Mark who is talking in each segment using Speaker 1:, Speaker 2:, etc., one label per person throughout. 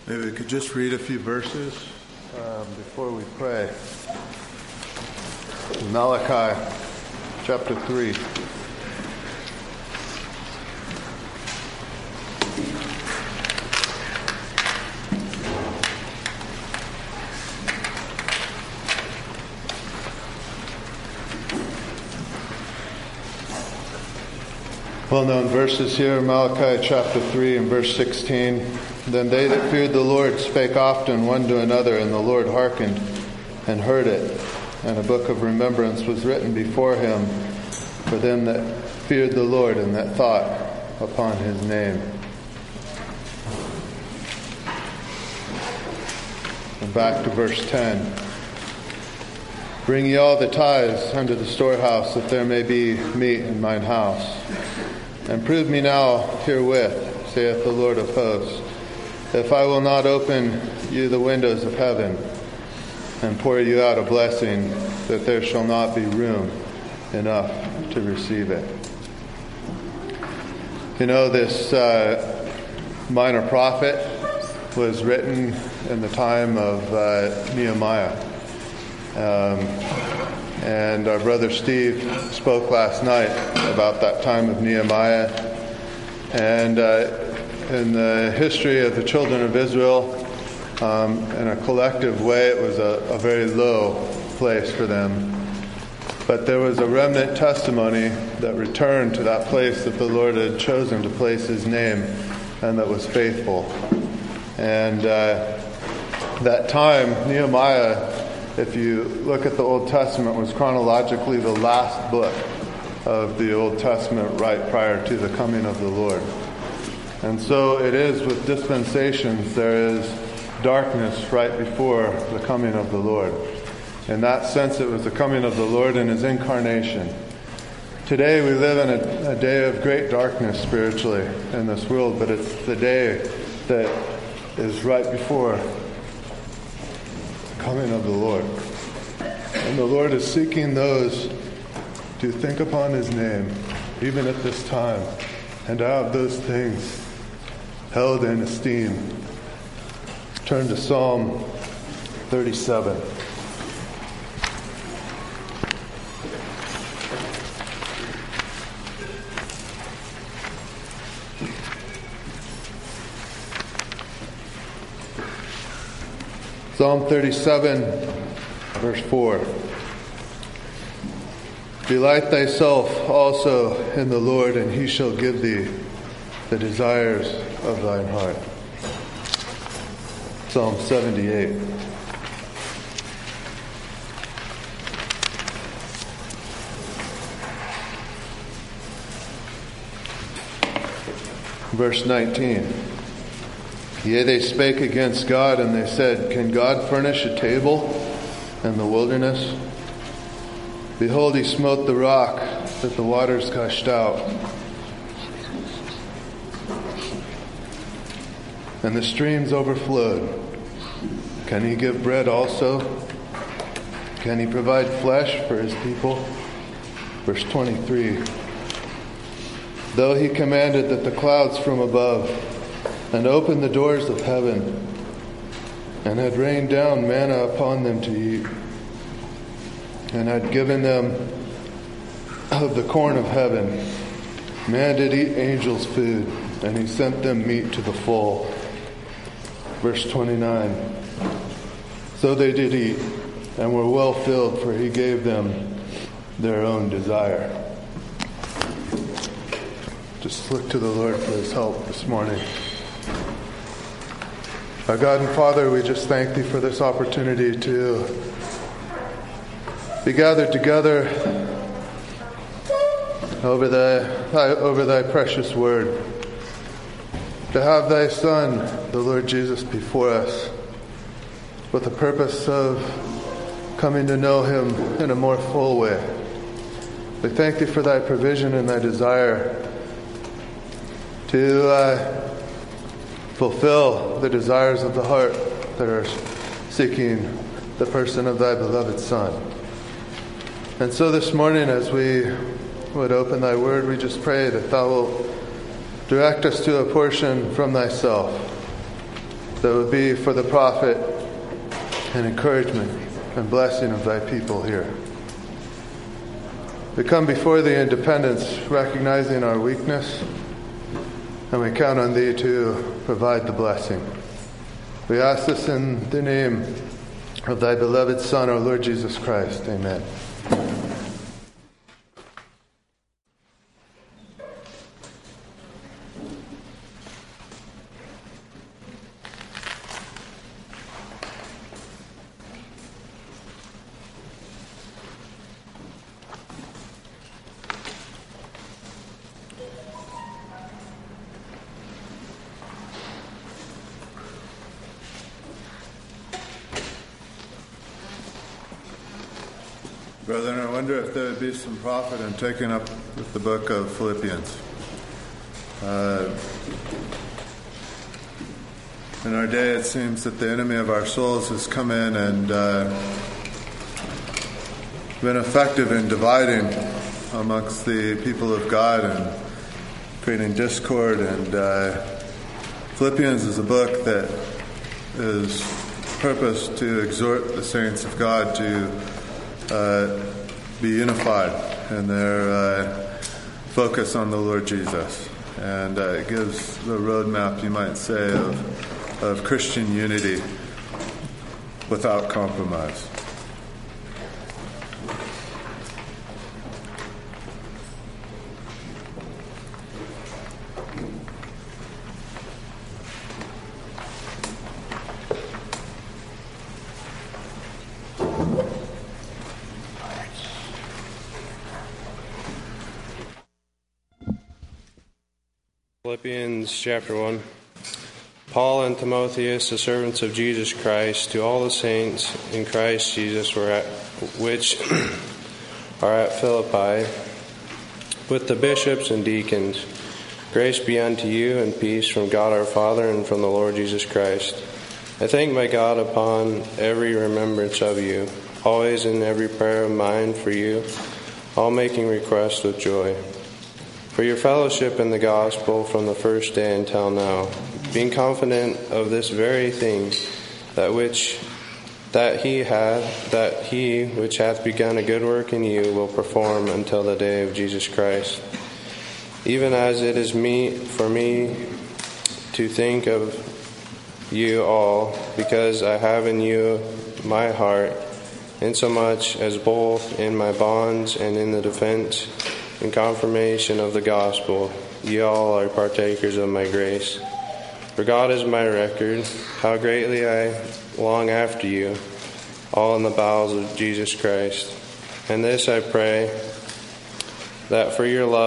Speaker 1: Maybe we could just read a few verses before we pray. Malachi chapter 3. Well-known verses here, Malachi chapter 3 and verse 16. Then they that feared the Lord spake often one to another, and the Lord hearkened and heard it. And a book of remembrance was written before him for them that feared the Lord and that thought upon his name. And back to verse 10. Bring ye all the tithes unto the storehouse, that there may be meat in mine house. And prove me now herewith, saith the Lord of hosts, if I will not open you the windows of heaven and pour you out a blessing, that there shall not be room enough to receive it. You know, this minor prophet was written in the time of Nehemiah. And our brother Steve spoke last night about that time of Nehemiah. And in the history of the children of Israel, in a collective way, it was a very low place for them. But there was a remnant testimony that returned to that place that the Lord had chosen to place his name, and that was faithful. And that time, Nehemiah, if you look at the Old Testament, was chronologically the last book of the Old Testament right prior to the coming of the Lord. And so it is with dispensations, there is darkness right before the coming of the Lord. In that sense, it was the coming of the Lord in his incarnation. Today we live in a day of great darkness spiritually in this world, but it's the day that is right before the coming of the Lord. And the Lord is seeking those to think upon his name, even at this time, and to have those things held in esteem. Turn to Psalm 37. Psalm 37, verse 4. Delight thyself also in the Lord, and he shall give thee the desires of thine heart. Psalm 78. Verse 19. Yea, they spake against God, and they said, can God furnish a table in the wilderness? Behold, he smote the rock, that the waters gushed out. And the streams overflowed. Can he give bread also? Can he provide flesh for his people? Verse 23. Though he commanded that the clouds from above, and opened the doors of heaven, and had rained down manna upon them to eat, and had given them of the corn of heaven, man did eat angels' food, and he sent them meat to the full. Verse 29. So they did eat, and were well filled, for he gave them their own desire. Just look to the Lord for his help this morning. Our God and Father, we just thank thee for this opportunity to be gathered together over thy precious word, to have thy Son, the Lord Jesus, before us with the purpose of coming to know him in a more full way. We thank thee for thy provision and thy desire to fulfill the desires of the heart that are seeking the person of thy beloved Son. And so this morning, as we would open thy word, we just pray that thou wilt direct us to a portion from thyself, that would be for the profit and encouragement and blessing of thy people here. We come before thee in dependence, recognizing our weakness, and we count on thee to provide the blessing. We ask this in the name of thy beloved Son, our Lord Jesus Christ. Amen. Brethren, I wonder if there would be some profit in taking up with the book of Philippians. In our day, it seems that the enemy of our souls has come in and been effective in dividing amongst the people of God and creating discord. And Philippians is a book that is purposed to exhort the saints of God to be unified in their focus on the Lord Jesus. And it gives the roadmap, you might say, of Christian unity without compromise.
Speaker 2: Philippians chapter 1. Paul and Timotheus, the servants of Jesus Christ, to all the saints in Christ Jesus which are at Philippi, with the bishops and deacons. Grace be unto you and peace from God our Father and from the Lord Jesus Christ. I thank my God upon every remembrance of you, always in every prayer of mine for you, all making request with joy, for your fellowship in the gospel from the first day until now, being confident of this very thing, that he which hath begun a good work in you will perform until the day of Jesus Christ. Even as it is meet for me to think of you all, because I have in you my heart, insomuch as both in my bonds and in the defense and confirmation of the gospel, ye all are partakers of my grace. For God is my record, how greatly I long after you, all in the bowels of Jesus Christ. And this I pray, that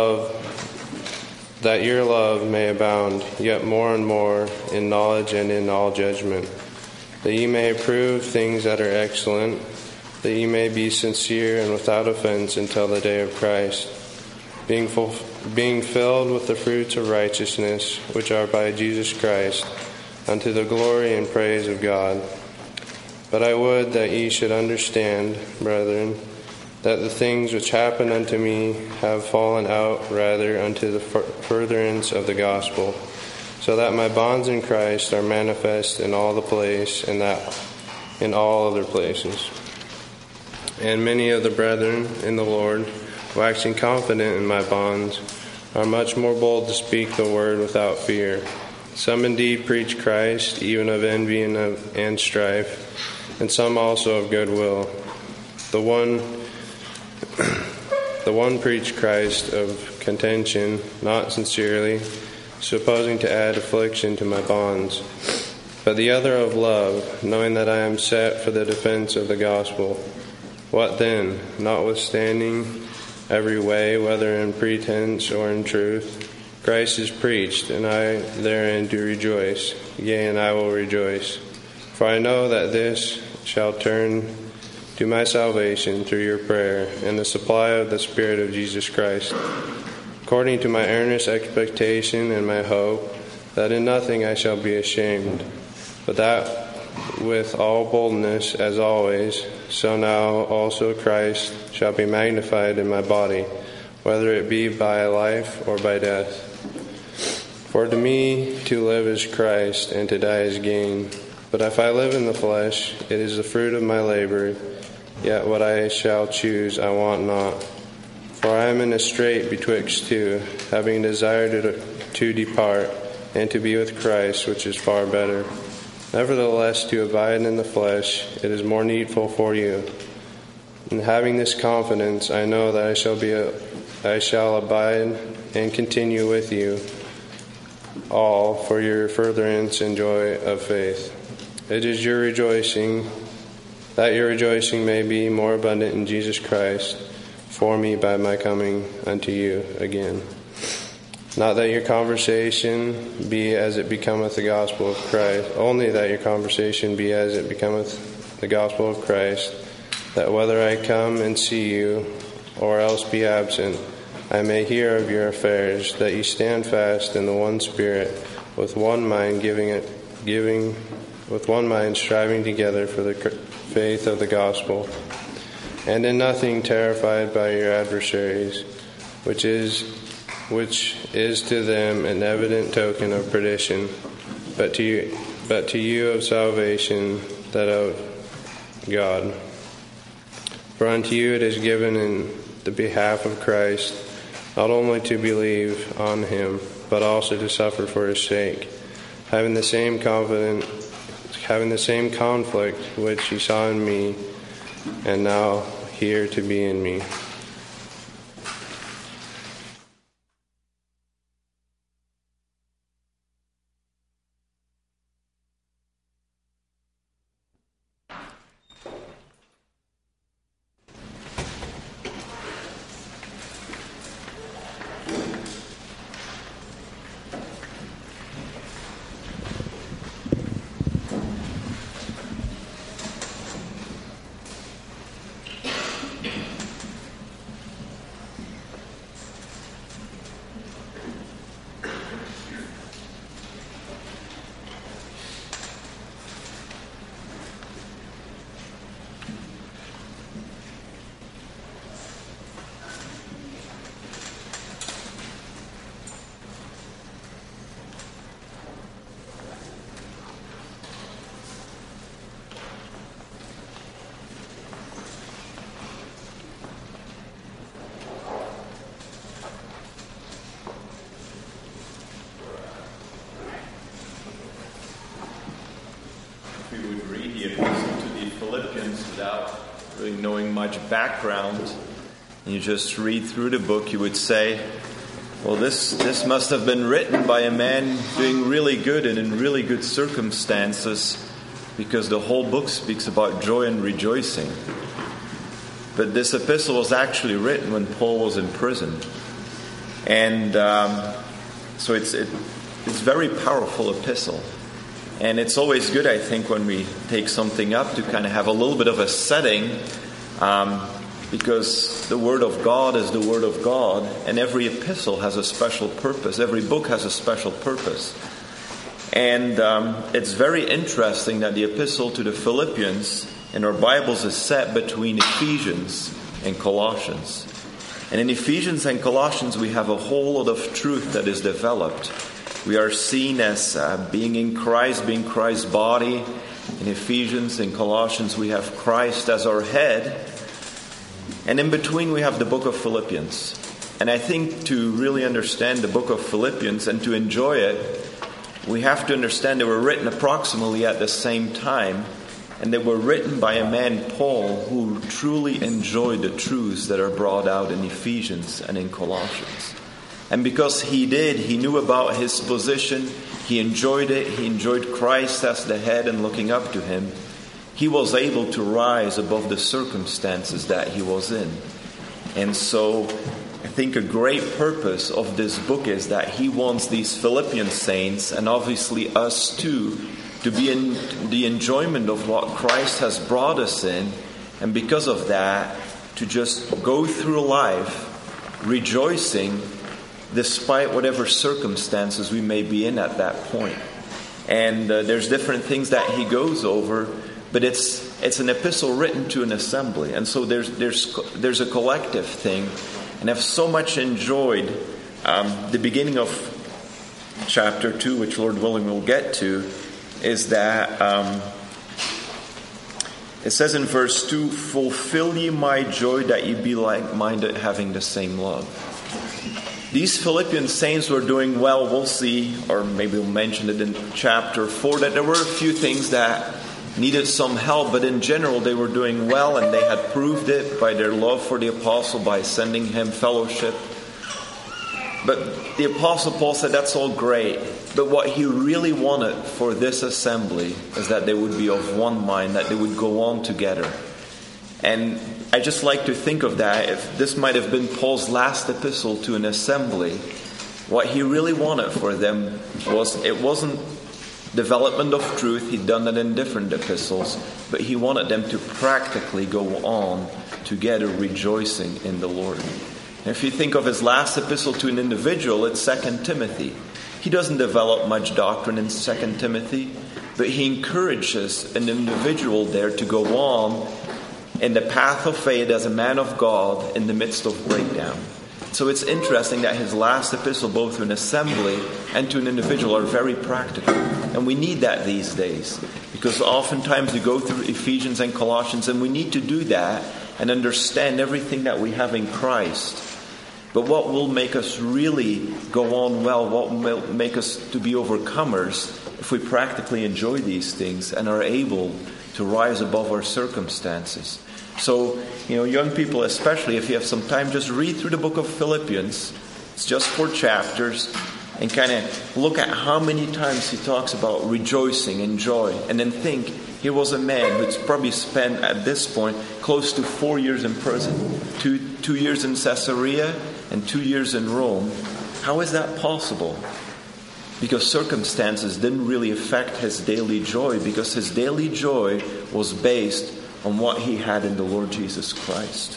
Speaker 2: your love may abound yet more and more in knowledge and in all judgment, that ye may approve things that are excellent, that ye may be sincere and without offense until the day of Christ, being filled with the fruits of righteousness, which are by Jesus Christ, unto the glory and praise of God. But I would that ye should understand, brethren, that the things which happened unto me have fallen out rather unto the furtherance of the gospel, so that my bonds in Christ are manifest in all the place, and that in all other places. And many of the brethren in the Lord, waxing confident in my bonds, are much more bold to speak the word without fear. Some indeed preach Christ, even of envy and strife, and some also of goodwill. The one preached Christ of contention, not sincerely, supposing to add affliction to my bonds. But the other of love, knowing that I am set for the defense of the gospel. What then? Notwithstanding every way, whether in pretense or in truth, Christ is preached, and I therein do rejoice, yea, and I will rejoice. For I know that this shall turn to my salvation through your prayer, and the supply of the Spirit of Jesus Christ, according to my earnest expectation and my hope, that in nothing I shall be ashamed, but that with all boldness as always, so now also Christ shall be magnified in my body, whether it be by life or by death. For to me to live is Christ, and to die is gain. But if I live in the flesh, it is the fruit of my labor, yet what I shall choose I want not. For I am in a strait betwixt two, having desired to depart, and to be with Christ, which is far better. Nevertheless, to abide in the flesh, it is more needful for you. And having this confidence, I know that I shall abide and continue with you all for your furtherance and joy of faith. It is your rejoicing, that your rejoicing may be more abundant in Jesus Christ for me by my coming unto you again. Not that your conversation be as it becometh the gospel of Christ, only that your conversation be as it becometh the gospel of Christ, that whether I come and see you, or else be absent, I may hear of your affairs, that ye stand fast in the one Spirit, with one mind with one mind striving together for the faith of the gospel, and in nothing terrified by your adversaries, which is to them an evident token of perdition, but to you of salvation, that of God. For unto you it is given in the behalf of Christ, not only to believe on him, but also to suffer for his sake, having the same conflict which ye saw in me, and now here to be in me.
Speaker 3: Knowing much background, and you just read through the book, you would say, well, this must have been written by a man doing really good and in really good circumstances, because the whole book speaks about joy and rejoicing. But this epistle was actually written when Paul was in prison, and so it's a very powerful epistle. And it's always good, I think, when we take something up to kind of have a little bit of a setting, because the Word of God is the Word of God, and every epistle has a special purpose. Every book has a special purpose. And it's very interesting that the epistle to the Philippians in our Bibles is set between Ephesians and Colossians. And in Ephesians and Colossians, we have a whole lot of truth that is developed. We are seen as being in Christ, being Christ's body. In Ephesians and Colossians, we have Christ as our head. And in between, we have the book of Philippians. And I think to really understand the book of Philippians and to enjoy it, we have to understand they were written approximately at the same time. And they were written by a man, Paul, who truly enjoyed the truths that are brought out in Ephesians and in Colossians. And because he knew about his position, he enjoyed it, he enjoyed Christ as the head and looking up to him, he was able to rise above the circumstances that he was in. And so I think a great purpose of this book is that he wants these Philippian saints, and obviously us too, to be in the enjoyment of what Christ has brought us in, and because of that, to just go through life rejoicing despite whatever circumstances we may be in at that point. And there's different things that he goes over, but it's an epistle written to an assembly, and so there's a collective thing. And I've so much enjoyed the beginning of chapter 2, which Lord willing we'll get to, is that it says in verse 2, "Fulfill ye my joy that ye be like-minded, having the same love." These Philippian saints were doing well. We'll see, or maybe we'll mention it in chapter 4, that there were a few things that needed some help, but in general they were doing well, and they had proved it by their love for the apostle, by sending him fellowship. But the apostle Paul said that's all great, but what he really wanted for this assembly is that they would be of one mind, that they would go on together. And I just like to think of that, if this might have been Paul's last epistle to an assembly, what he really wanted for them it wasn't development of truth. He'd done that in different epistles, but he wanted them to practically go on together rejoicing in the Lord. And if you think of his last epistle to an individual, it's 2 Timothy. He doesn't develop much doctrine in 2 Timothy, but he encourages an individual there to go on in the path of faith as a man of God in the midst of breakdown. So it's interesting that his last epistle, both to an assembly and to an individual, are very practical. And we need that these days, because oftentimes we go through Ephesians and Colossians, and we need to do that and understand everything that we have in Christ. But what will make us really go on well, what will make us to be overcomers, if we practically enjoy these things and are able to rise above our circumstances. So, young people especially, if you have some time, just read through the book of Philippians. It's just 4 chapters. And kind of look at how many times he talks about rejoicing and joy. And then think, here was a man who's probably spent at this point close to 4 years in prison. 2 years in Caesarea and 2 years in Rome. How is that possible? Because circumstances didn't really affect his daily joy, because his daily joy was based on what he had in the Lord Jesus Christ.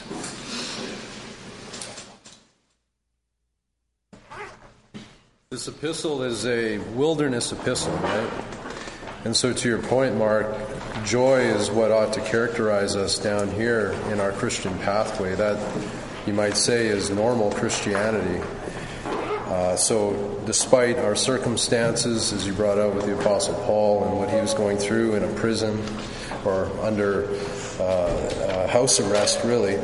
Speaker 4: This epistle is a wilderness epistle, right? And so to your point, Mark, joy is what ought to characterize us down here in our Christian pathway. That, you might say, is normal Christianity. So despite our circumstances, as you brought out with the Apostle Paul and what he was going through in a prison or under house arrest, really,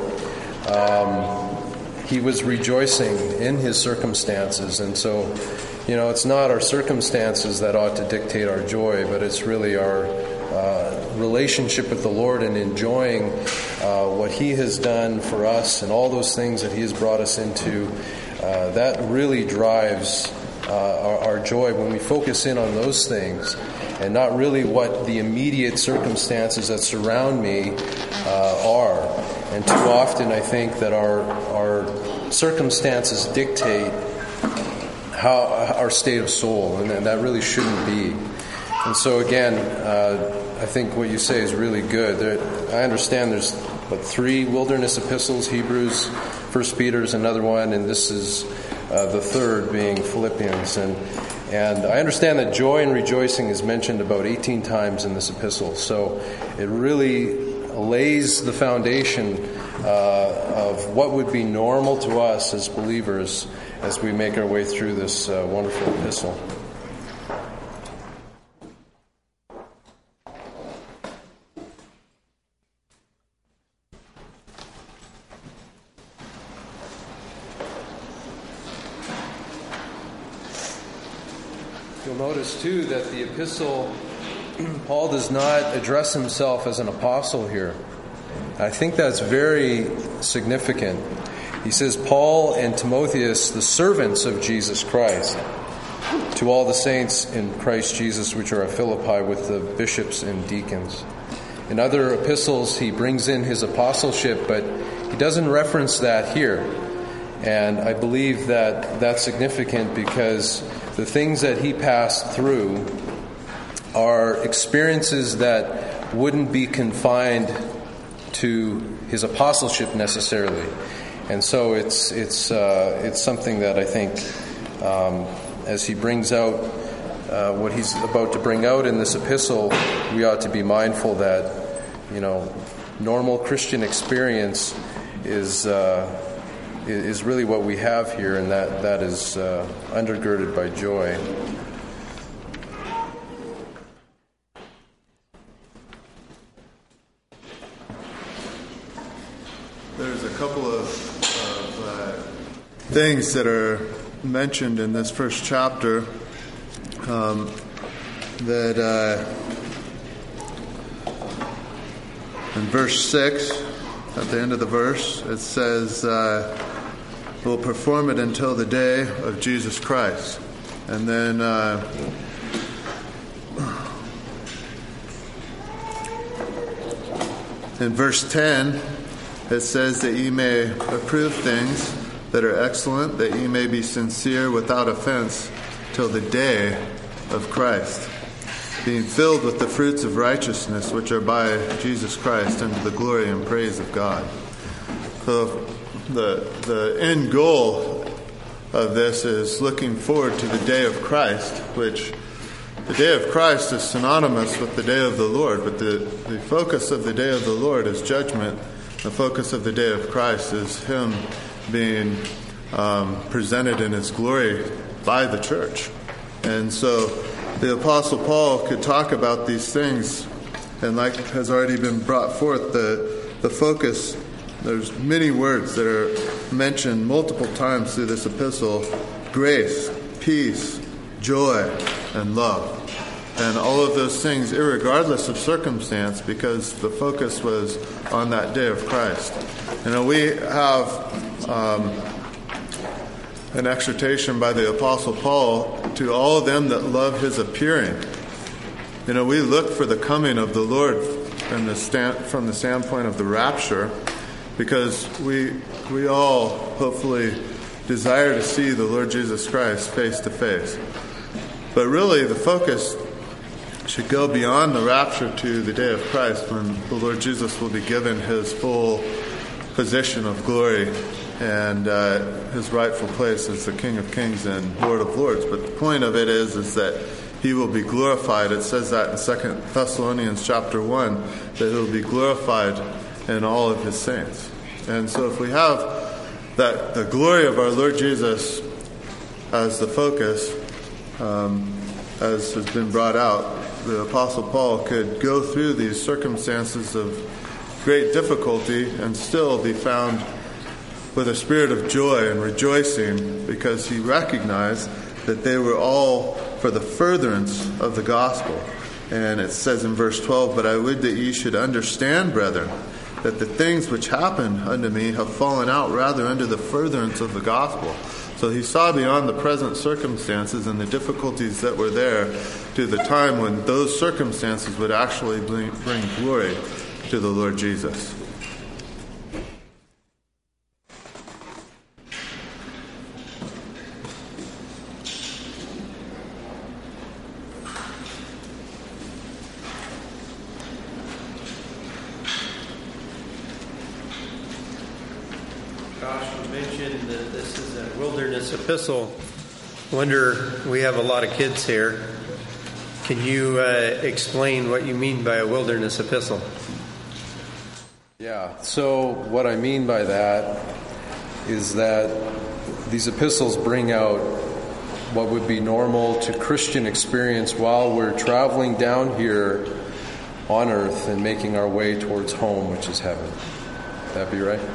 Speaker 4: he was rejoicing in his circumstances. And so, it's not our circumstances that ought to dictate our joy, but it's really our relationship with the Lord and enjoying what he has done for us and all those things that he has brought us into. That really drives our joy when we focus in on those things and not really what the immediate circumstances that surround me are. And too often I think that our circumstances dictate our state of soul, and that really shouldn't be. And so again, I think what you say is really good. I understand there's 3 wilderness epistles: Hebrews, 1 Peter is another one, and this is the third, being Philippians. And I understand that joy and rejoicing is mentioned about 18 times in this epistle. So it really lays the foundation of what would be normal to us as believers as we make our way through this wonderful epistle. You'll notice too that the epistle, Paul does not address himself as an apostle here. I think that's very significant. He says, Paul and Timotheus, the servants of Jesus Christ, to all the saints in Christ Jesus which are at Philippi, with the bishops and deacons. In other epistles, he brings in his apostleship, but he doesn't reference that here. And I believe that that's significant because the things that he passed through are experiences that wouldn't be confined to his apostleship necessarily. And so it's something that I think, as he brings out what he's about to bring out in this epistle, we ought to be mindful that, normal Christian experience is is really what we have here, and that is undergirded by joy.
Speaker 1: There's a couple of things that are mentioned in this first chapter that in verse 6, at the end of the verse, it says, we'll perform it until the day of Jesus Christ. And then in verse 10, it says that ye may approve things that are excellent, that ye may be sincere without offense till the day of Christ, being filled with the fruits of righteousness which are by Jesus Christ unto the glory and praise of God. So the end goal of this is looking forward to the day of Christ, which the day of Christ is synonymous with the day of the Lord, but the focus of the day of the Lord is judgment. The focus of the day of Christ is Him being presented in His glory by the church. And so the Apostle Paul could talk about these things, and like has already been brought forth, the focus, there's many words that are mentioned multiple times through this epistle: grace, peace, joy, and love. And all of those things, irregardless of circumstance, because the focus was on that day of Christ. We have an exhortation by the Apostle Paul to all of them that love his appearing. We look for the coming of the Lord from the standpoint of the rapture, because we all hopefully desire to see the Lord Jesus Christ face to face. But really, the focus should go beyond the rapture to the day of Christ, when the Lord Jesus will be given His full position of glory and His rightful place as the King of Kings and Lord of Lords. But the point of it is that He will be glorified. It says that in 2 Thessalonians chapter 1, that He will be glorified in all of His saints. And so if we have the glory of our Lord Jesus as the focus, as has been brought out, the Apostle Paul could go through these circumstances of great difficulty and still be found with a spirit of joy and rejoicing, because he recognized that they were all for the furtherance of the gospel. And it says in verse 12, "But I would that ye should understand, brethren, that the things which happened unto me have fallen out rather unto the furtherance of the gospel." So he saw beyond the present circumstances and the difficulties that were there to the time when those circumstances would actually bring glory to the Lord Jesus.
Speaker 5: Epistle. Wonder, we have a lot of kids here. Can you explain what you mean by a wilderness epistle?
Speaker 4: Yeah, so what I mean by that is that these epistles bring out what would be normal to Christian experience while we're traveling down here on earth and making our way towards home, which is heaven. Would that be right?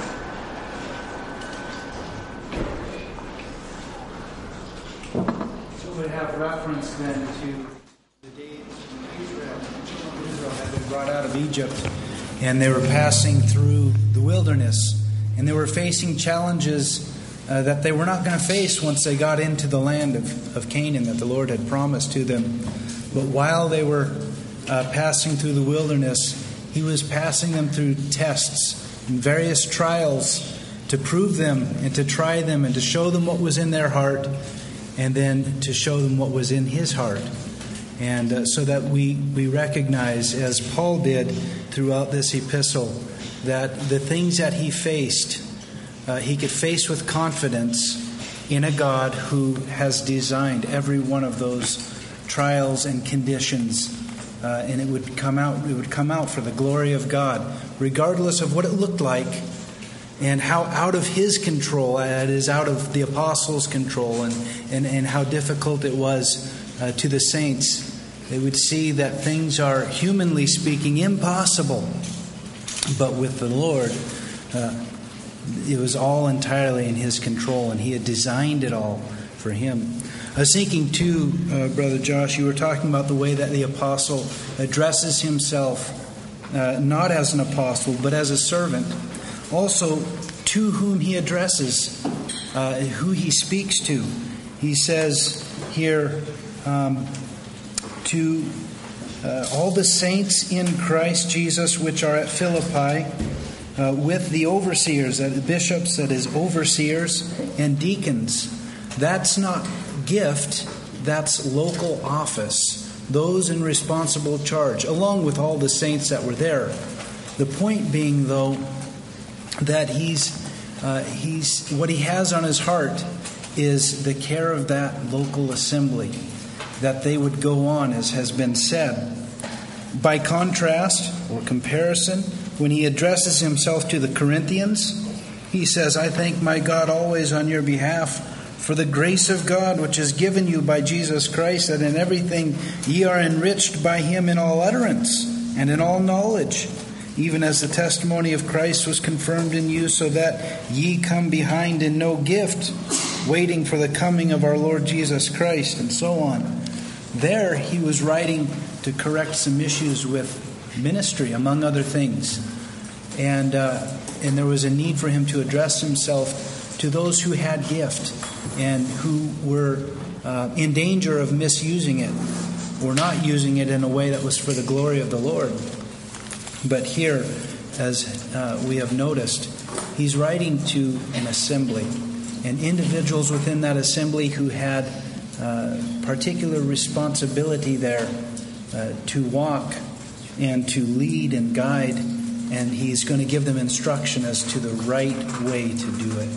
Speaker 6: Would have reference then to the days when Israel had been brought out of Egypt, and they were passing through the wilderness, and they were facing challenges that they were not going to face once they got into the land of Canaan that the Lord had promised to them. But while they were passing through the wilderness, He was passing them through tests and various trials to prove them and to try them and to show them what was in their heart, and then to show them what was in His heart. And so that we recognize, as Paul did throughout this epistle, that the things that he faced, he could face with confidence in a God who has designed every one of those trials and conditions. And it would come out for the glory of God, regardless of what it looked like and how out of his control it is, out of the apostles' control, and how difficult it was to the saints. They would see that things are, humanly speaking, impossible. But with the Lord, it was all entirely in his control, and he had designed it all for him. I was thinking too, Brother Josh, you were talking about the way that the apostle addresses himself, not as an apostle, but as a servant. Also, to whom he addresses, who he speaks to. He says here, to all the saints in Christ Jesus which are at Philippi, with the overseers, bishops, that is, overseers and deacons. That's not gift, that's local office. Those in responsible charge, along with all the saints that were there. The point being, though, that he's what he has on his heart is the care of that local assembly, that they would go on, as has been said. By contrast, or comparison, when he addresses himself to the Corinthians, he says, I thank my God always on your behalf for the grace of God which is given you by Jesus Christ, that in everything ye are enriched by him in all utterance and in all knowledge, even as the testimony of Christ was confirmed in you, so that ye come behind in no gift, waiting for the coming of our Lord Jesus Christ, and so on. There he was writing to correct some issues with ministry, among other things. And there was a need for him to address himself to those who had gift and who were in danger of misusing it or not using it in a way that was for the glory of the Lord. But here, as we have noticed, he's writing to an assembly and individuals within that assembly who had particular responsibility there to walk and to lead and guide, and he's going to give them instruction as to the right way to do it.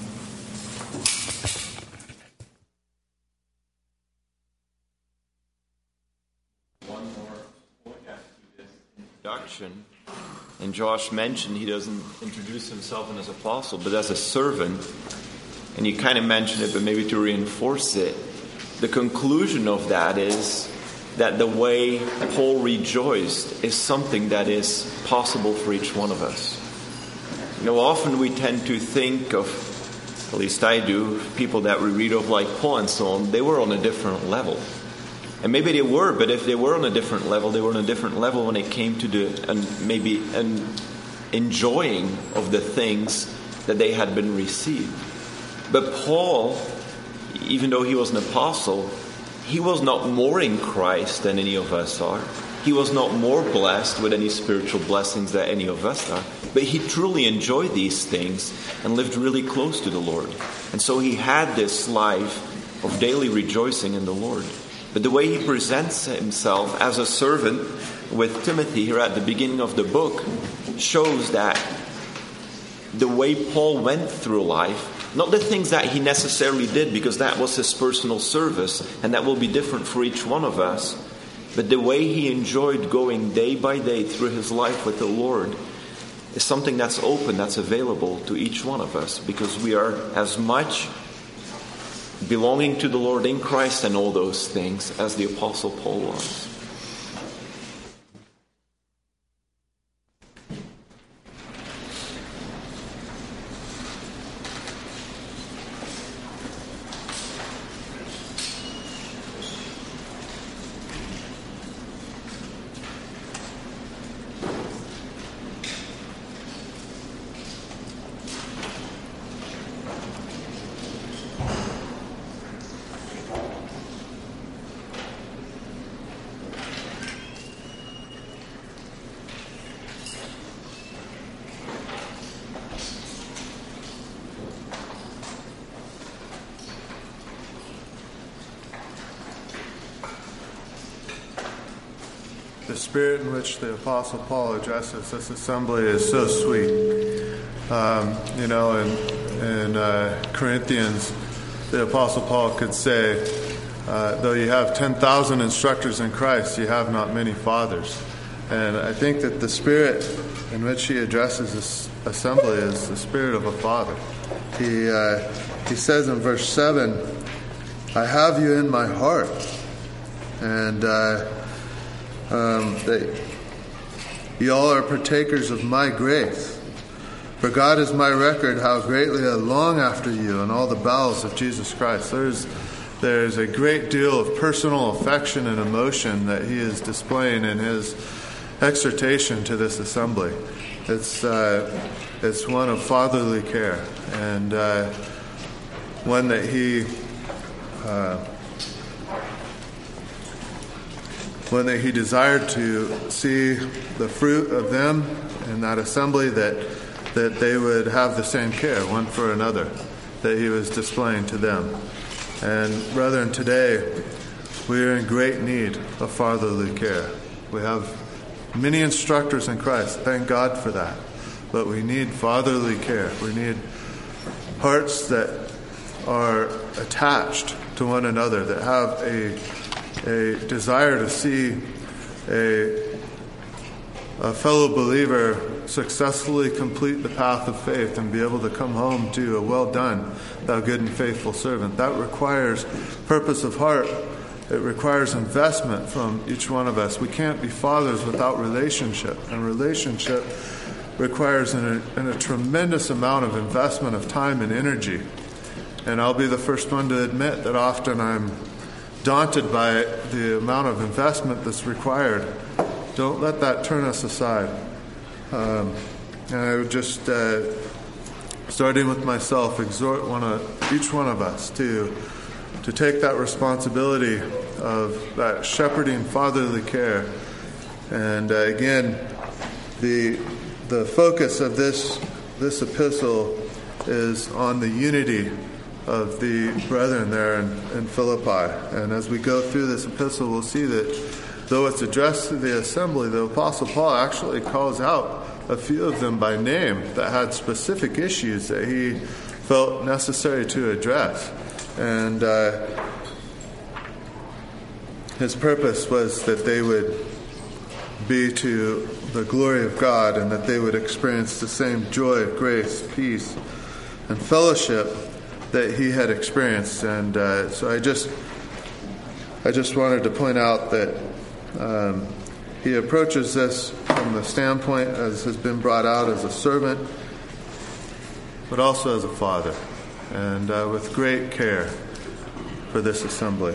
Speaker 3: One more point after this introduction, and Josh mentioned he doesn't introduce himself as an apostle, but as a servant, and you kind of mentioned it, but maybe to reinforce it, the conclusion of that is that the way Paul rejoiced is something that is possible for each one of us. You know, often we tend to think of, at least I do, people that we read of like Paul and so on, they were on a different level. And maybe they were, but if they were on a different level, they were on a different level when it came to the enjoying of the things that they had been received. But Paul, even though he was an apostle, he was not more in Christ than any of us are. He was not more blessed with any spiritual blessings than any of us are. But he truly enjoyed these things and lived really close to the Lord. And so he had this life of daily rejoicing in the Lord. But the way he presents himself as a servant with Timothy here at the beginning of the book shows that the way Paul went through life, not the things that he necessarily did, because that was his personal service, and that will be different for each one of us. But the way he enjoyed going day by day through his life with the Lord is something that's open, that's available to each one of us, because we are as much belonging to the Lord in Christ and all those things as the Apostle Paul was.
Speaker 1: The spirit in which the Apostle Paul addresses this assembly is so sweet. In Corinthians, the Apostle Paul could say, though you have 10,000 instructors in Christ, you have not many fathers. And I think that the spirit in which he addresses this assembly is the spirit of a father. He says in verse 7, I have you in my heart, and that you all are partakers of my grace. For God is my record, how greatly I long after you in all the bowels of Jesus Christ. There's a great deal of personal affection and emotion that he is displaying in his exhortation to this assembly. It's one of fatherly care, and one that he desired to see the fruit of them in that assembly, that they would have the same care one for another that he was displaying to them. And brethren, today we are in great need of fatherly care. We have many instructors in Christ, thank God for that. But we need fatherly care. We need hearts that are attached to one another, that have a desire to see a fellow believer successfully complete the path of faith and be able to come home to a well done, thou good and faithful servant. That requires purpose of heart. It requires investment from each one of us. We can't be fathers without relationship, and relationship requires a tremendous amount of investment of time and energy. And I'll be the first one to admit that often I'm daunted by the amount of investment that's required. Don't let that turn us aside. And I would just, starting with myself, exhort each one of us to take that responsibility of that shepherding fatherly care. And again, the focus of this epistle is on the unity of the brethren there in Philippi. And as we go through this epistle, we'll see that though it's addressed to the assembly, the Apostle Paul actually calls out a few of them by name that had specific issues that he felt necessary to address. And his purpose was that they would be to the glory of God, and that they would experience the same joy, grace, peace, and fellowship that he had experienced. And so I just wanted to point out that he approaches this from the standpoint, as has been brought out, as a servant, but also as a father, and with great care for this assembly.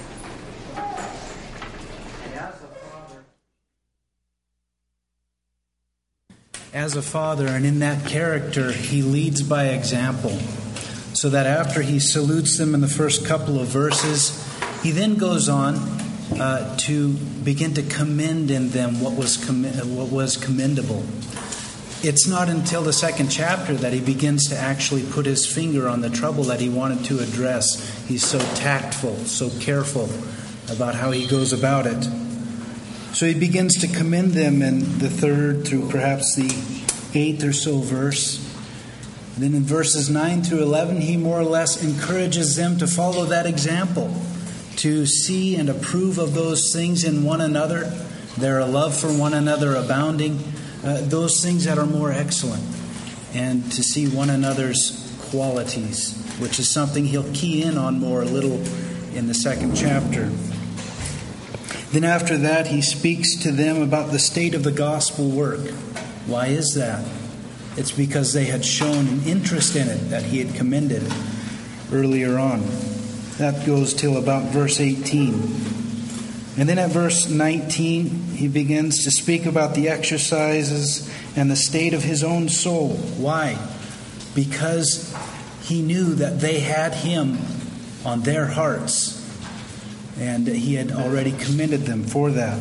Speaker 6: As a father, and in that character, he leads by example, so that after he salutes them in the first couple of verses, he then goes on to begin to commend in them what was commendable. It's not until the second chapter that he begins to actually put his finger on the trouble that he wanted to address. He's so tactful, so careful about how he goes about it. So he begins to commend them in the 3rd through perhaps the 8th or so verse. And then in verses 9 through 11, he more or less encourages them to follow that example, to see and approve of those things in one another, their love for one another abounding, those things that are more excellent, and to see one another's qualities, which is something he'll key in on more a little in the 2nd chapter. Then after that, he speaks to them about the state of the gospel work. Why is that? It's because they had shown an interest in it that he had commended earlier on. That goes till about verse 18. And then at verse 19, he begins to speak about the exercises and the state of his own soul. Why? Because he knew that they had him on their hearts, and he had already commended them for that.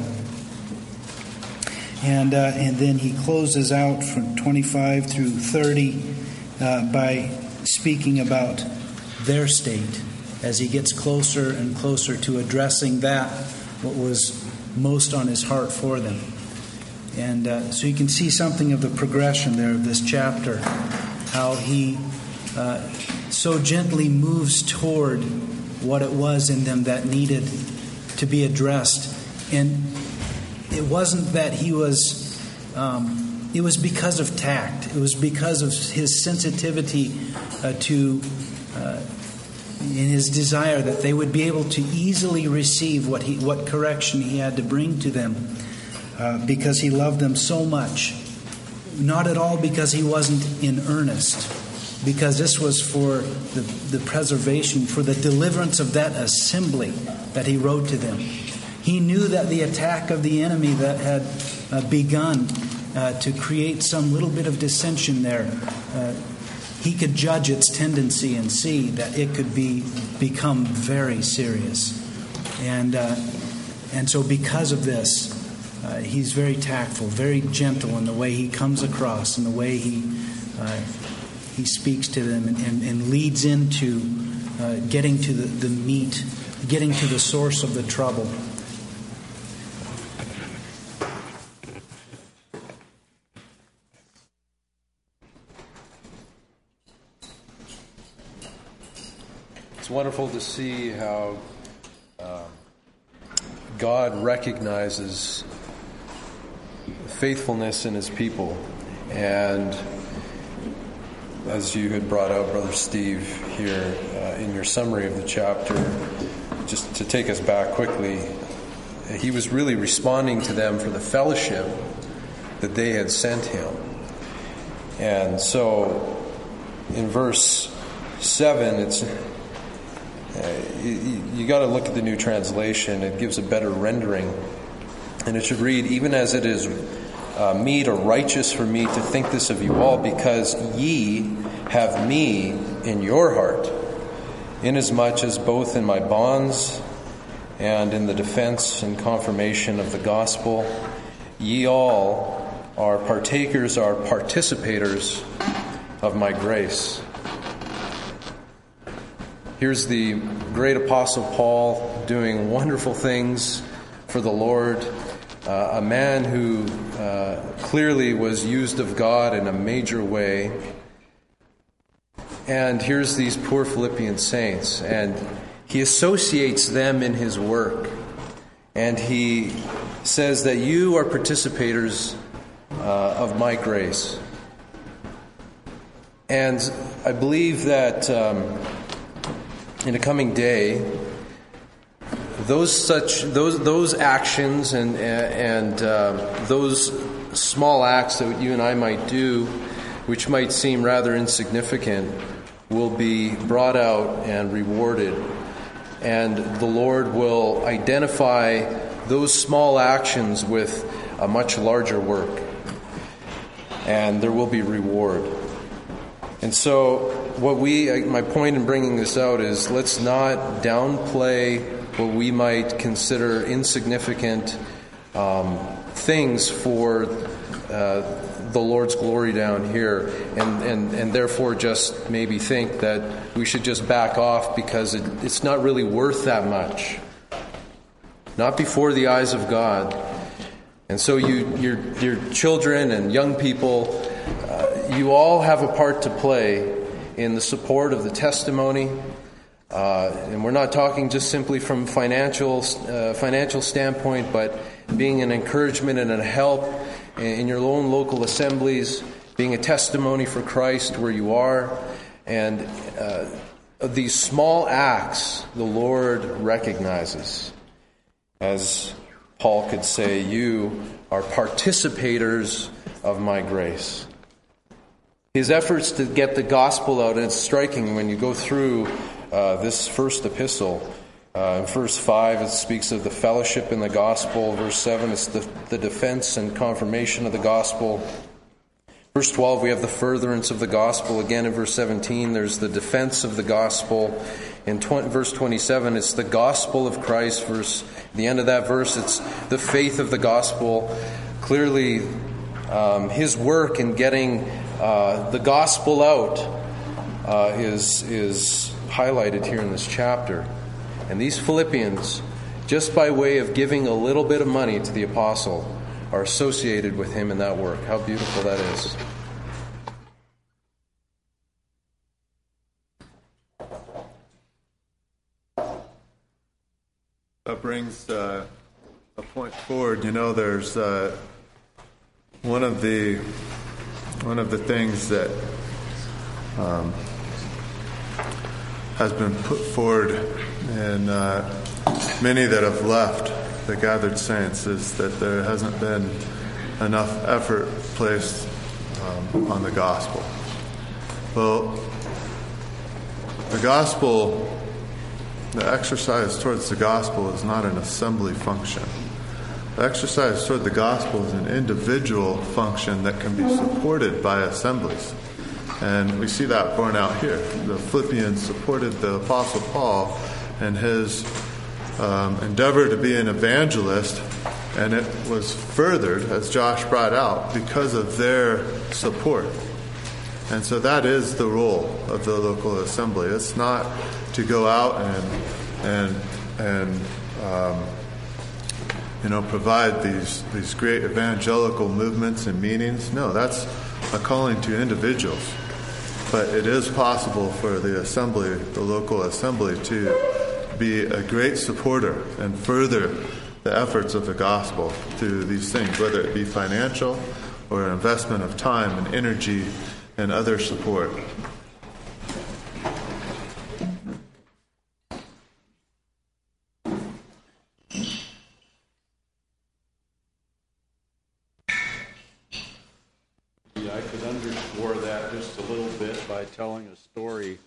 Speaker 6: And then he closes out from 25 through 30 by speaking about their state as he gets closer and closer to addressing that, what was most on his heart for them. And so you can see something of the progression there of this chapter, how he so gently moves toward what it was in them that needed to be addressed. And it wasn't that he was, it was because of tact. It was because of his sensitivity in his desire that they would be able to easily receive what correction he had to bring to them, because he loved them so much. Not at all because he wasn't in earnest, because this was for the preservation, for the deliverance of that assembly that he wrote to them. He knew that the attack of the enemy that had begun to create some little bit of dissension there, he could judge its tendency and see that it could become very serious. And so because of this, he's very tactful, very gentle in the way he comes across and the way he speaks to them and leads into getting to the meat, getting to the source of the trouble.
Speaker 4: It's wonderful to see how God recognizes faithfulness in His people. And as you had brought out, Brother Steve, here in your summary of the chapter, just to take us back quickly, he was really responding to them for the fellowship that they had sent him. And so in verse 7, it's you got to look at the New Translation. It gives a better rendering, and it should read, "Even as it is meet or righteous for me to think this of you all, because ye have me in your heart, inasmuch as both in my bonds and in the defense and confirmation of the gospel, ye all are partakers, are participators of my grace." Here's the great Apostle Paul doing wonderful things for the Lord, a man who clearly was used of God in a major way. And here's these poor Philippian saints, and he associates them in his work. And he says that you are participators of my grace. And I believe that in the coming day, those actions and those small acts that you and I might do, which might seem rather insignificant, will be brought out and rewarded. And the Lord will identify those small actions with a much larger work. And there will be reward. And so my point in bringing this out is, let's not downplay what we might consider insignificant things for the Lord's glory down here, and therefore just maybe think that we should just back off because it's not really worth that much. Not before the eyes of God. And so your children and young people, you all have a part to play in the support of the testimony. And we're not talking just simply from financial standpoint, but being an encouragement and a help in your own local assemblies, being a testimony for Christ where you are. And these small acts the Lord recognizes. As Paul could say, you are participators of my grace. His efforts to get the gospel out, and it's striking when you go through this first epistle. In verse 5, it speaks of the fellowship in the gospel. Verse 7, it's the defense and confirmation of the gospel. Verse 12, we have the furtherance of the gospel. Again, in verse 17, there's the defense of the gospel. In verse 27, it's the gospel of Christ. The end of that verse, it's the faith of the gospel. Clearly, his work in getting the gospel out is highlighted here in this chapter. And these Philippians, just by way of giving a little bit of money to the apostle, are associated with him in that work. How beautiful that is.
Speaker 1: That brings a point forward, there's one of the things that has been put forward in many that have left the gathered saints is that there hasn't been enough effort placed on the gospel. Well, the gospel, the exercise towards the gospel is not an assembly function. The exercise toward the gospel is an individual function that can be supported by assemblies. And we see that borne out here. The Philippians supported the Apostle Paul in his endeavor to be an evangelist, and it was furthered, as Josh brought out, because of their support. And so that is the role of the local assembly. It's not to go out and provide these great evangelical movements and meetings. No, that's a calling to individuals. But it is possible for the assembly, the local assembly, to be a great supporter and further the efforts of the gospel through these things, whether it be financial or an investment of time and energy and other support.
Speaker 7: I could underscore that just a little bit by telling a story.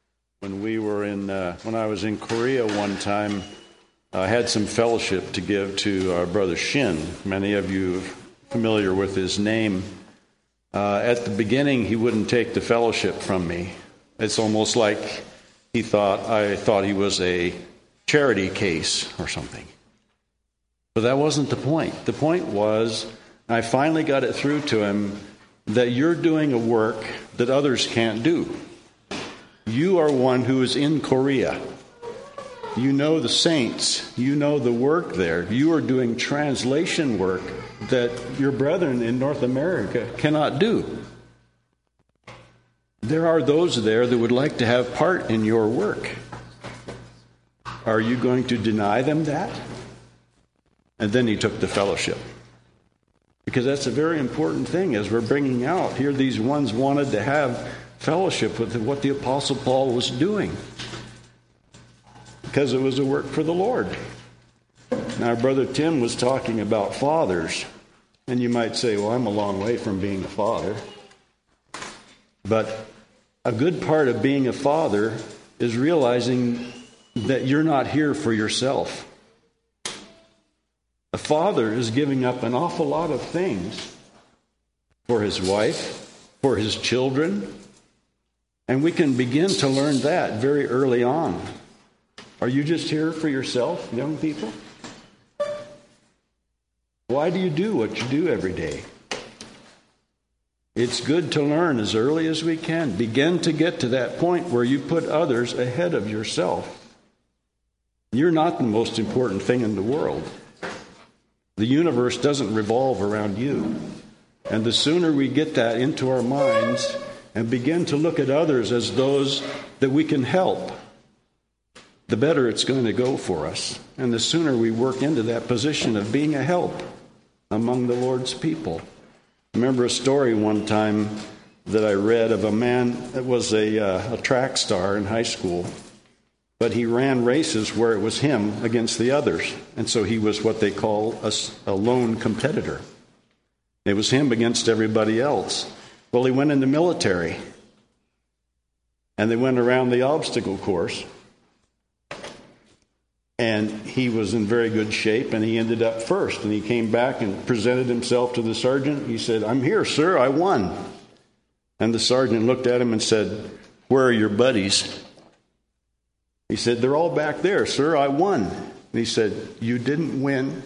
Speaker 7: When I was in Korea one time, I had some fellowship to give to our brother Shin. Many of you are familiar with his name. At the beginning, he wouldn't take the fellowship from me. It's almost like I thought he was a charity case or something. But that wasn't the point. The point was, I finally got it through to him that you're doing a work that others can't do. You are one who is in Korea. You know the saints. You know the work there. You are doing translation work that your brethren in North America cannot do. There are those there that would like to have part in your work. Are you going to deny them that? And then he took the fellowship. Because that's a very important thing as we're bringing out. Here these ones wanted to have fellowship with what the Apostle Paul was doing. Because it was a work for the Lord. Now, Brother Tim was talking about fathers. And you might say, well, I'm a long way from being a father. But a good part of being a father is realizing that you're not here for yourself. A father is giving up an awful lot of things for his wife, for his children. And we can begin to learn that very early on. Are you just here for yourself, young people? Why do you do what you do every day? It's good to learn as early as we can. Begin to get to that point where you put others ahead of yourself. You're not the most important thing in the world. The universe doesn't revolve around you. And the sooner we get that into our minds and begin to look at others as those that we can help, the better it's going to go for us. And the sooner we work into that position of being a help among the Lord's people. I remember a story one time that I read of a man that was a track star in high school, but he ran races where it was him against the others. And so he was what they call a lone competitor. It was him against everybody else. Well, he went in the military, and they went around the obstacle course. And he was in very good shape, and he ended up first. And he came back and presented himself to the sergeant. He said, "I'm here, sir, I won." And the sergeant looked at him and said, "Where are your buddies?" He said, "They're all back there, sir, I won." And he said, "You didn't win.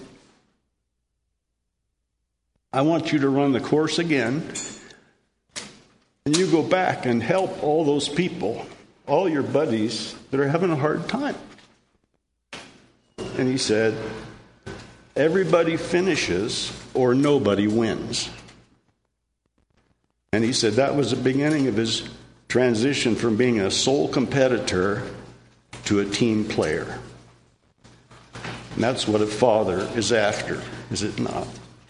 Speaker 7: I want you to run the course again. And you go back and help all those people, all your buddies that are having a hard time." And he said, "Everybody finishes or nobody wins." And he said that was the beginning of his transition from being a sole competitor to a team player. And that's what a father is after, is it not?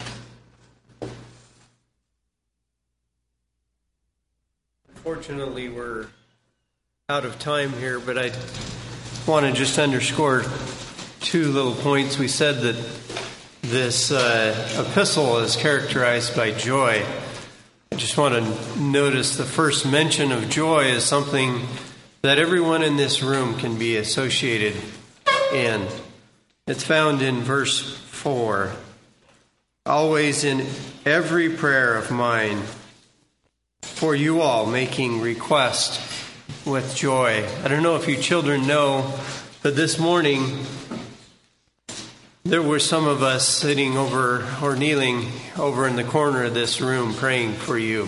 Speaker 5: Unfortunately, we're out of time here, but I want to just underscore two little points. We said that this epistle is characterized by joy. I just want to notice the first mention of joy is something that everyone in this room can be associated in. It's found in verse 4. Always in every prayer of mine for you all, making request with joy. I don't know if you children know, but this morning there were some of us sitting over or kneeling over in the corner of this room praying for you.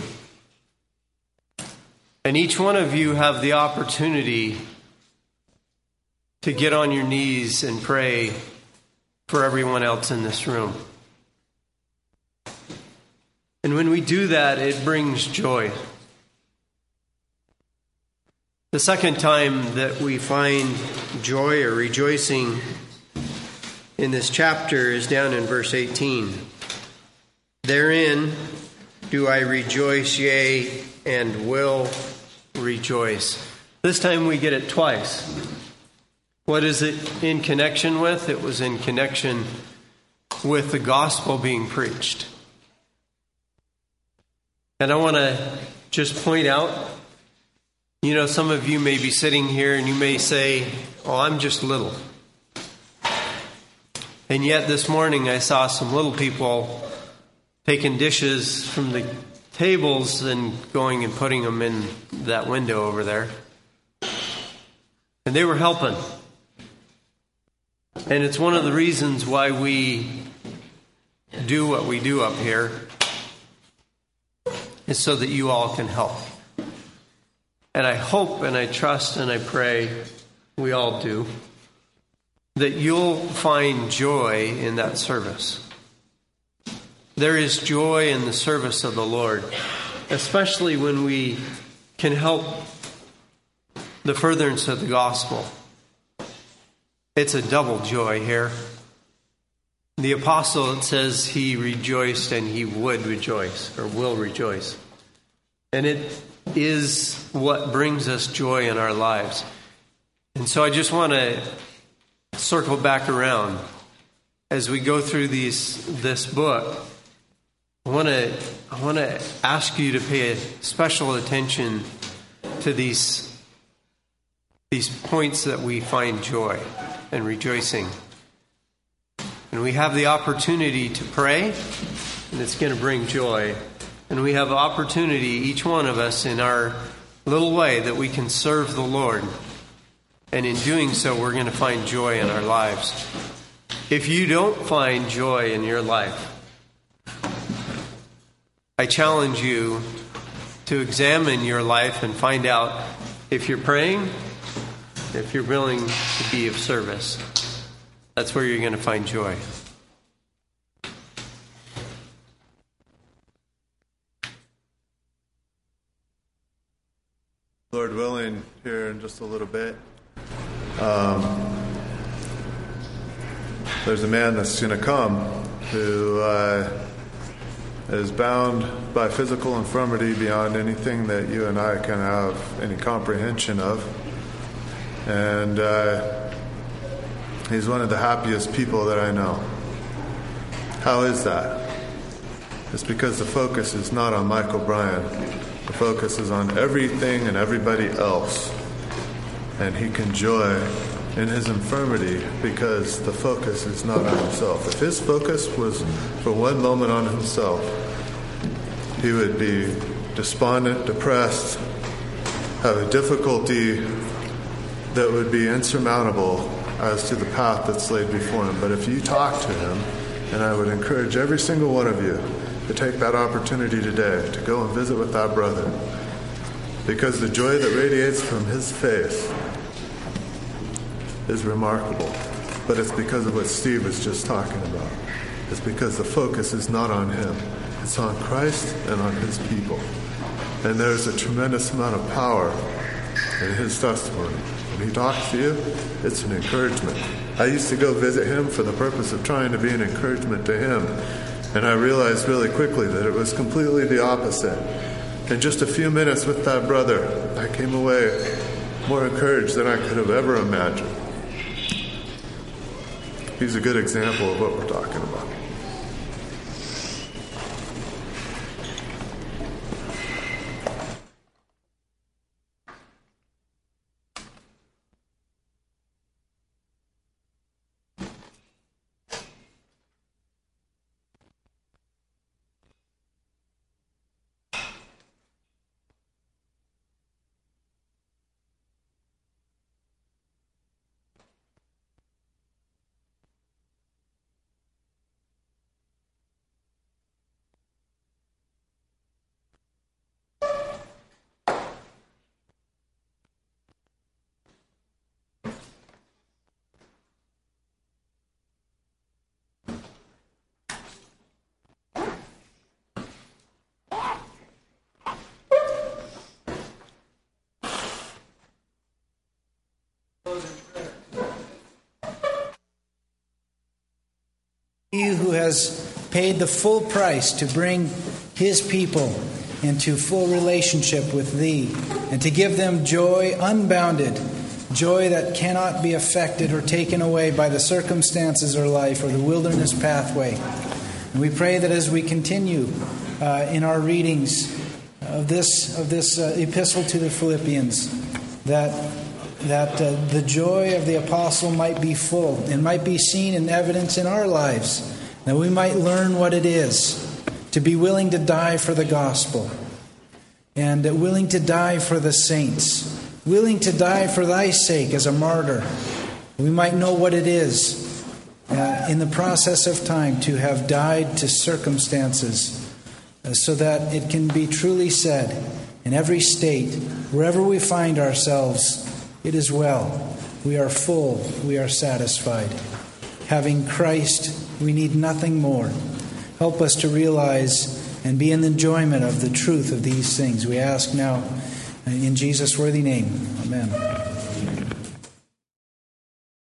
Speaker 5: And each one of you have the opportunity to get on your knees and pray for everyone else in this room. And when we do that, it brings joy. The second time that we find joy or rejoicing in this chapter is down in verse 18. Therein do I rejoice, yea, and will rejoice. This time we get it twice. What is it in connection with? It was in connection with the gospel being preached. And I want to just point out, some of you may be sitting here and you may say, oh, I'm just little. And yet this morning I saw some little people taking dishes from the tables and going and putting them in that window over there. And they were helping. And it's one of the reasons why we do what we do up here, is so that you all can help. And I hope and I trust and I pray, we all do, that you'll find joy in that service. There is joy in the service of the Lord, especially when we can help the furtherance of the gospel. It's a double joy here. The apostle, it says he rejoiced and he would rejoice, or will rejoice. And it is what brings us joy in our lives. And so I just want to circle back around as we go through this book. I want to ask you to pay special attention to these points that we find joy and rejoicing. And we have the opportunity to pray, and it's going to bring joy. And we have opportunity, each one of us, in our little way that we can serve the Lord. And in doing so, we're going to find joy in our lives. If you don't find joy in your life, I challenge you to examine your life and find out if you're praying, if you're willing to be of service. That's where you're going to find joy.
Speaker 1: Lord willing, here in just a little bit, there's a man that's going to come who is bound by physical infirmity beyond anything that you and I can have any comprehension of. And he's one of the happiest people that I know. How is that? It's because the focus is not on Michael Bryan. The focus is on everything and everybody else. And he can joy in his infirmity because the focus is not on himself. If his focus was for one moment on himself, he would be despondent, depressed, have a difficulty that would be insurmountable as to the path that's laid before him. But if you talk to him, and I would encourage every single one of you to take that opportunity today to go and visit with that brother, because the joy that radiates from his face is remarkable. But it's because of what Steve was just talking about. It's because the focus is not on him. It's on Christ and on his people. And there's a tremendous amount of power in his testimony. When he talks to you, it's an encouragement. I used to go visit him for the purpose of trying to be an encouragement to him. And I realized really quickly that it was completely the opposite. In just a few minutes with that brother, I came away more encouraged than I could have ever imagined. He's a good example of what we're talking about.
Speaker 6: He who has paid the full price to bring his people into full relationship with Thee and to give them joy unbounded, joy that cannot be affected or taken away by the circumstances of life or the wilderness pathway. And we pray that as we continue in our readings of this epistle to the Philippians, that the joy of the apostle might be full and might be seen in evidence in our lives, that we might learn what it is to be willing to die for the gospel and willing to die for the saints, willing to die for Thy sake as a martyr. We might know what it is in the process of time to have died to circumstances so that it can be truly said in every state, wherever we find ourselves, it is well. We are full. We are satisfied. Having Christ, we need nothing more. Help us to realize and be in the enjoyment of the truth of these things. We ask now in Jesus' worthy name. Amen.